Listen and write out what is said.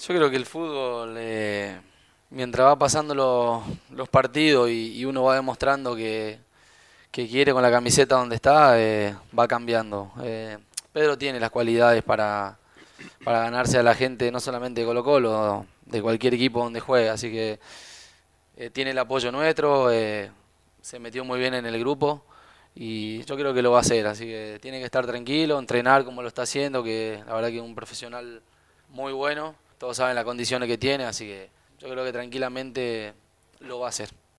Yo creo que el fútbol, mientras va pasando los partidos y uno va demostrando que quiere con la camiseta donde está, va cambiando. Pedro tiene las cualidades para ganarse a la gente, no solamente de Colo-Colo, de cualquier equipo donde juegue, así que tiene el apoyo nuestro, se metió muy bien en el grupo y yo creo que lo va a hacer, así que tiene que estar tranquilo, entrenar como lo está haciendo, que la verdad que es un profesional muy bueno, todos saben las condiciones que tiene, así que yo creo que tranquilamente lo va a hacer.